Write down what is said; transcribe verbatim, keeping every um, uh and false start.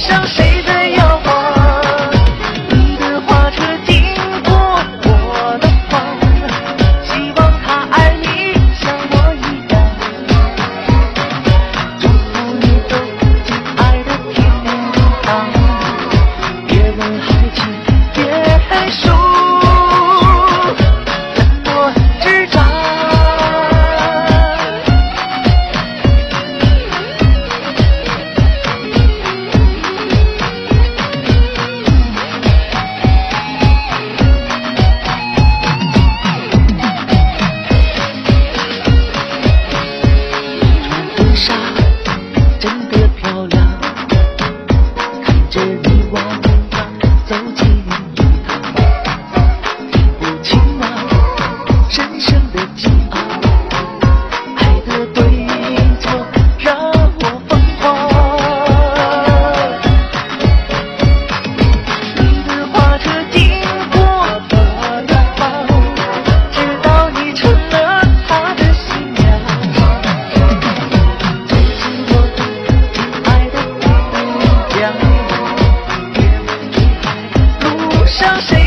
上谁在摇晃？你的花车经过我的房，希望他爱你像我一样，祝福你走进爱的天堂。别问爱情，别数怎么执掌。婚纱真的漂亮，看着你我走进一堂，听不清那人生的激昂，爱的对错让我疯狂。你的花车经过我的房，直到你成了他的新娘。这是我的亲爱的姑娘，别问女孩路上谁